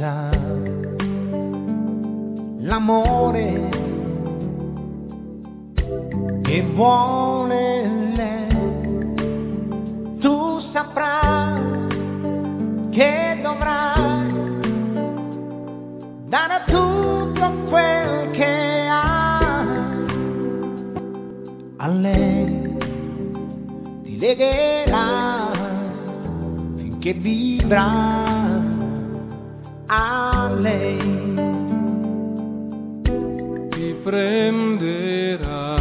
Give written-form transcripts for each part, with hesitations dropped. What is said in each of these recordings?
sa l'amore che vuole lei, tu saprai che dovrai dare tutto quel che hai a lei, ti legherai finché vivrà a lei, ti prenderà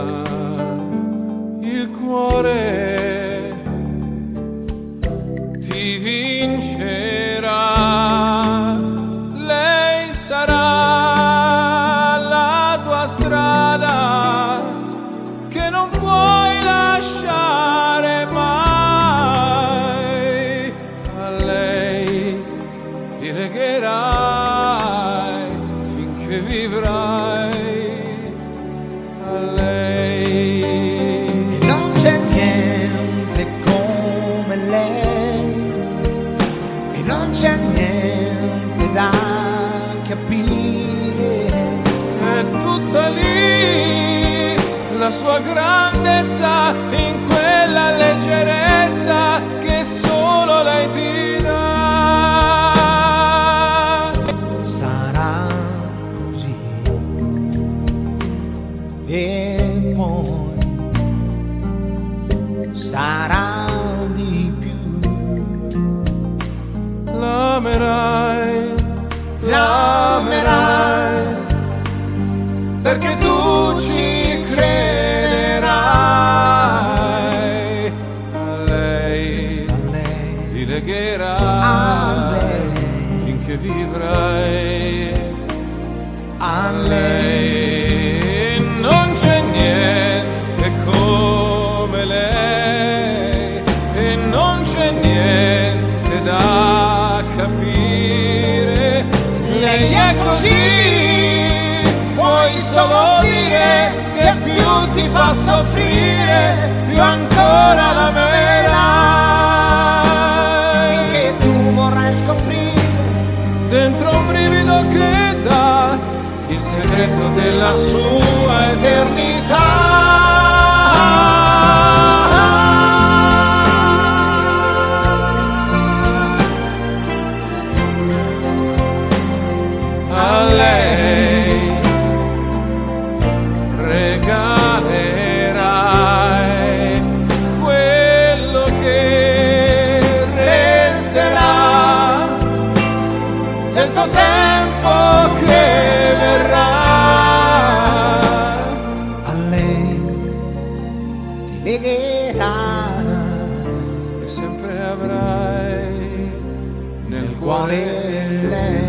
il cuore, ti vincerà, lei sarà la tua strada che non puoi lasciare mai, a lei ti legherai finché vivrai, a lei. E non c'è niente come lei, e non c'è niente da capire, È tutta lì la sua grandezza, in quella leggerezza che solo lei ti dà. sarà così e poi sarà di più, L'amerai, l'amerai perché tu ci crederai, a lei a lei, ti a legherai lei, finché vivrai, a lei. non c'è niente come lei e non c'è niente da capire, lei è così, puoi solo dire che più ti fa soffrire, più ancora l'amerai, Che tu vorrai scoprire dentro un brivido che dà il segreto della sua eternità. A lei regalerai quello che resterà del tuo tempo che verrà, a lei, ti legherai e sempre avrai nel quale cuore lei.